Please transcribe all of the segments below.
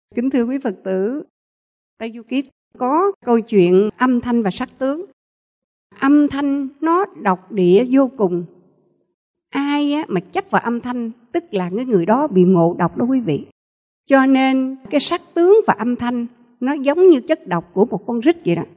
Kính thưa quý Phật tử, Tây Du Ký có câu chuyện âm thanh và sắc tướng. Âm thanh nó độc địa vô cùng. Ai mà chấp vào âm thanh tức là cái người đó bị ngộ độc đó quý vị. Cho nên cái sắc tướng và âm thanh nó giống như chất độc của một con rít vậy đó.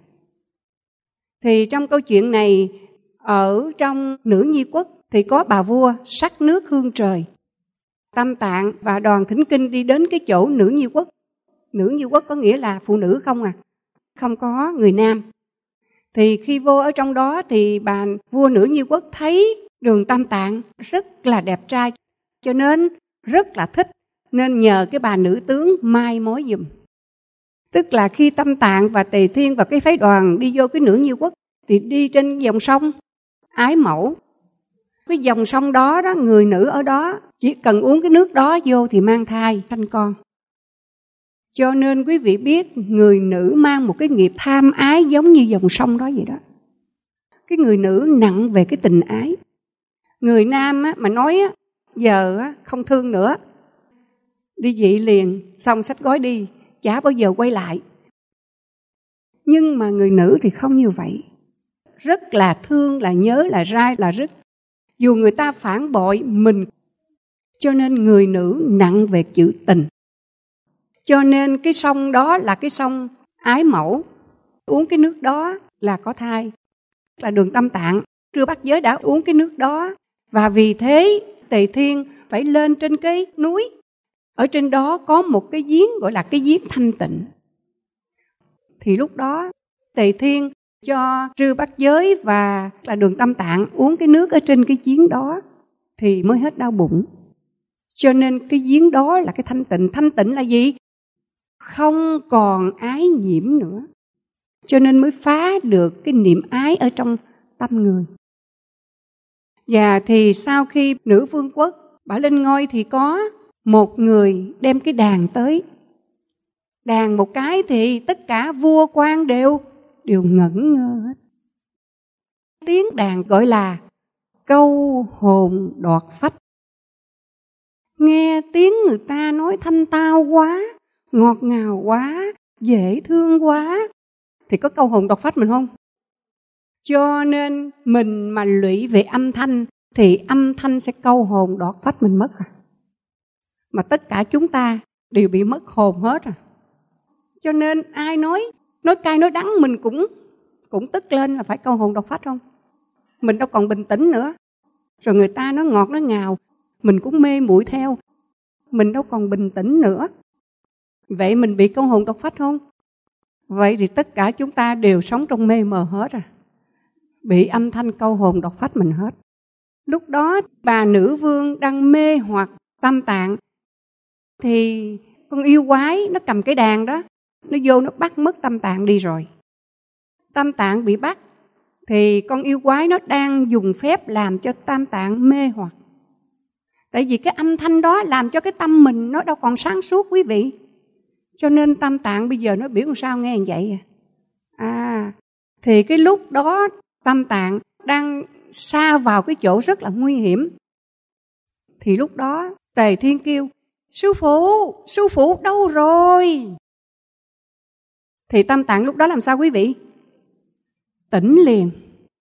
Thì trong câu chuyện này, ở trong Nữ Nhi Quốc thì có bà vua sắc nước hương trời. Tam Tạng và đoàn thỉnh kinh đi đến cái chỗ Nữ Nhi Quốc. Nữ Nhi Quốc có nghĩa là phụ nữ không à, không có người nam. Thì khi vô ở trong đó thì bà vua Nữ Nhi Quốc thấy Đường Tam Tạng rất là đẹp trai, cho nên rất là thích, nên nhờ cái bà nữ tướng mai mối giùm. Tức là khi Tam Tạng và Tề Thiên và cái phái đoàn đi vô cái Nữ Nhi Quốc thì đi trên dòng sông Ái Mẫu. Cái dòng sông đó, người nữ ở đó chỉ cần uống cái nước đó vô thì mang thai, sanh con. Cho nên quý vị biết người nữ mang một cái nghiệp tham ái giống như dòng sông đó vậy đó. Cái người nữ nặng về cái tình ái. Người nam mà nói giờ không thương nữa, đi dị liền, xong xách gói đi, chả bao giờ quay lại. Nhưng mà người nữ thì không như vậy. Rất là thương, là nhớ, là rai, là rứt. Dù người ta phản bội mình. Cho nên người nữ nặng về chữ tình. Cho nên cái sông đó là cái sông Ái Mẫu. Uống cái nước đó là có thai. Là Đường Tam Tạng, Trư Bát Giới đã uống cái nước đó. Và vì thế Tề Thiên phải lên trên cái núi. Ở trên đó có một cái giếng gọi là cái giếng thanh tịnh. Thì lúc đó Tề Thiên cho Trư Bát Giới và là Đường Tam Tạng uống cái nước ở trên cái giếng đó thì mới hết đau bụng. Cho nên cái giếng đó là cái thanh tịnh. Thanh tịnh là gì? Không còn ái nhiễm nữa. Cho nên mới phá được cái niệm ái ở trong tâm người. Và thì sau khi Nữ Vương Quốc bả lên ngôi thì có một người đem cái đàn tới. Đàn một cái thì tất cả vua quan đều ngẩn ngơ hết. Tiếng đàn gọi là câu hồn đoạt phách. Nghe tiếng người ta nói thanh tao quá, ngọt ngào quá, dễ thương quá, thì có câu hồn đoạt phách mình không? Cho nên mình mà lụy về âm thanh thì âm thanh sẽ câu hồn đoạt phách mình mất à. Mà tất cả chúng ta đều bị mất hồn hết à. Cho nên ai nói cay nói đắng mình cũng tức lên là phải câu hồn đoạt phách không? Mình đâu còn bình tĩnh nữa. Rồi người ta nói ngọt nói ngào, mình cũng mê muội theo. Mình đâu còn bình tĩnh nữa. Vậy mình bị câu hồn đoạt phách không? Vậy thì tất cả chúng ta đều sống trong mê mờ hết à. Bị âm thanh câu hồn đoạt phách mình hết. Lúc đó bà nữ vương đang mê hoặc Tam Tạng. Thì con yêu quái nó cầm cái đàn đó, nó vô nó bắt mất Tam Tạng đi rồi. Tam Tạng bị bắt thì con yêu quái nó đang dùng phép làm cho Tam Tạng mê hoặc. Tại vì cái âm thanh đó làm cho cái tâm mình nó đâu còn sáng suốt quý vị. Cho nên Tam Tạng bây giờ nó biểu làm sao nghe như vậy à. Thì cái lúc đó Tam Tạng đang sa vào cái chỗ rất là nguy hiểm. Thì lúc đó Tề Thiên kêu: Sư phụ đâu rồi? Thì Tam Tạng lúc đó làm sao quý vị? Tỉnh liền.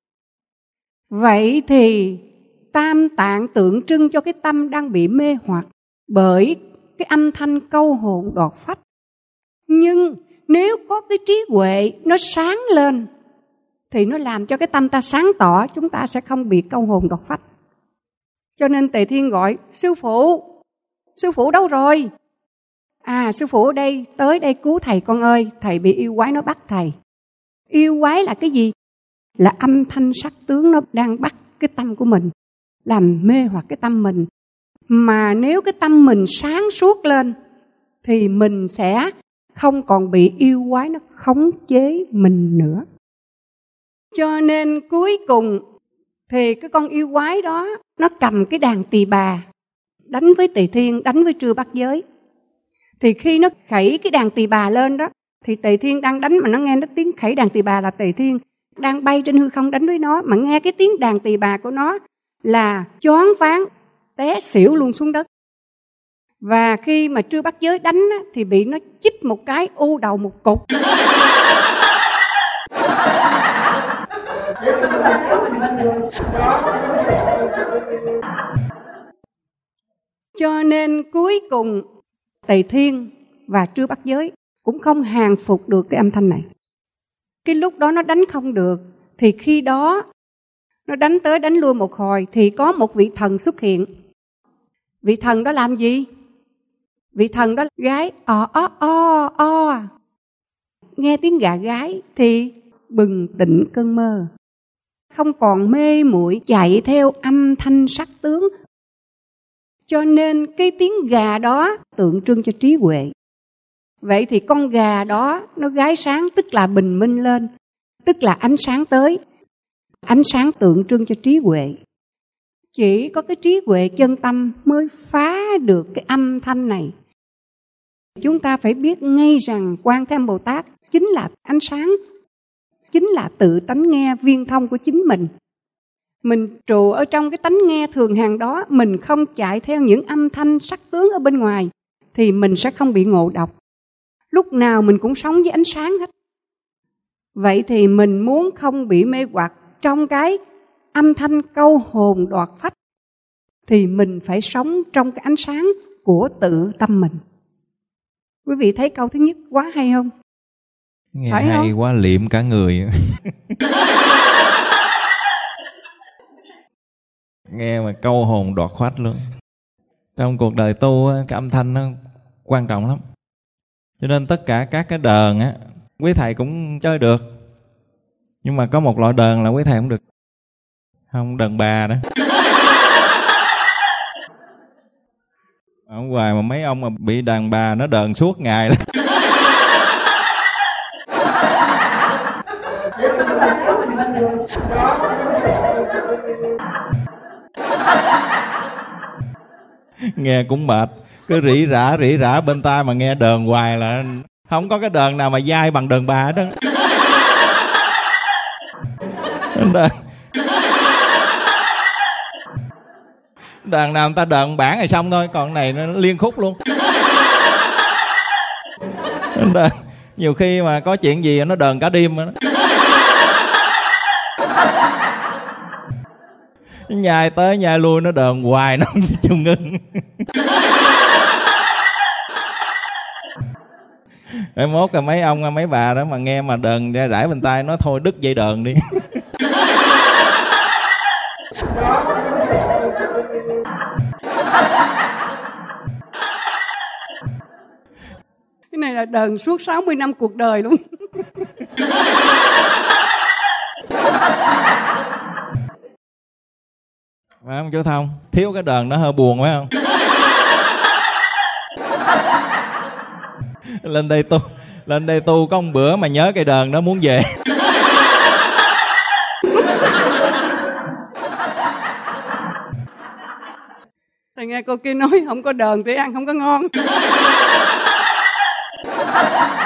Vậy thì Tam Tạng tượng trưng cho cái tâm đang bị mê hoặc bởi cái âm thanh câu hồn đoạt phách. Nhưng nếu có cái trí huệ nó sáng lên thì nó làm cho cái tâm ta sáng tỏ, chúng ta sẽ không bị câu hồn đoạt phách. Cho nên Tề Thiên gọi: Sư phụ đâu rồi? À, sư phụ ở đây, tới đây cứu thầy con ơi, thầy bị yêu quái nó bắt thầy. Yêu quái là cái gì? Là âm thanh sắc tướng nó đang bắt cái tâm của mình, làm mê hoặc cái tâm mình. Mà nếu cái tâm mình sáng suốt lên thì mình sẽ không còn bị yêu quái nó khống chế mình nữa. Cho nên cuối cùng thì cái con yêu quái đó nó cầm cái đàn tỳ bà đánh với Tề Thiên, đánh với Trư Bát Giới. Thì khi nó khẩy cái đàn tỳ bà lên đó thì Tề Thiên đang đánh mà nó nghe nó tiếng khẩy đàn tỳ bà là Tề Thiên đang bay trên hư không đánh với nó, mà nghe cái tiếng đàn tỳ bà của nó là choáng váng té xỉu luôn xuống đất. Và khi mà Trư Bát Giới đánh á, thì bị nó chích một cái u đầu một cục. Cho nên cuối cùng Tề Thiên và Trư Bát Giới cũng không hàng phục được cái âm thanh này. Cái lúc đó nó đánh không được, thì khi đó nó đánh tới đánh lui một hồi, thì có một vị thần xuất hiện. Vị thần đó làm gì? Vị thần đó gái o. Nghe tiếng gà gái thì bừng tỉnh cơn mơ, không còn mê muội chạy theo âm thanh sắc tướng. Cho nên cái tiếng gà đó tượng trưng cho trí huệ. Vậy thì con gà đó nó gái sáng, tức là bình minh lên, tức là ánh sáng tới. Ánh sáng tượng trưng cho trí huệ. Chỉ có cái trí huệ chân tâm mới phá được cái âm thanh này. Chúng ta phải biết ngay rằng Quan Thế Âm Bồ Tát chính là ánh sáng, chính là tự tánh nghe viên thông của chính mình. Mình trụ ở trong cái tánh nghe thường hàng đó, mình không chạy theo những âm thanh sắc tướng ở bên ngoài, thì mình sẽ không bị ngộ độc. Lúc nào mình cũng sống với ánh sáng hết. Vậy thì mình muốn không bị mê hoặc trong cái âm thanh câu hồn đoạt phách, thì mình phải sống trong cái ánh sáng của tự tâm mình. Quý vị thấy câu thứ nhất quá hay không? Nghe phải hay không? quá, liệm cả người. Nghe mà câu hồn đoạt phách luôn. Trong cuộc đời tu, cái âm thanh nó quan trọng lắm. Cho nên tất cả các cái đờn á, quý thầy cũng chơi được. Nhưng mà có một loại đờn là quý thầy không được. Không, đờn bà đó. Ở ngoài mà mấy ông mà bị đàn bà nó đờn suốt ngày đó. Nghe cũng mệt. Cứ rỉ rả bên tai mà nghe đờn hoài là không có cái đờn nào mà dai bằng đờn bà đó. Đàn nào người ta đờn bản rồi xong thôi, còn này nó liên khúc luôn. Nhiều khi mà có chuyện gì nó đờn cả đêm đó. Nhai tới nhai lui nó đờn hoài, nó không chịu ngưng. Mấy mốt là mấy ông mấy bà đó mà nghe mà đờn ra rải bên tai, nó thôi đứt dây đờn đi. Cái này là đờn suốt 60 năm cuộc đời luôn. Phải không chú Thông? Thiếu cái đờn nó hơi buồn phải không? Lên đây tu có một bữa mà nhớ cây đờn đó muốn về. Thầy nghe cô kia nói không có đờn thì ăn không có ngon.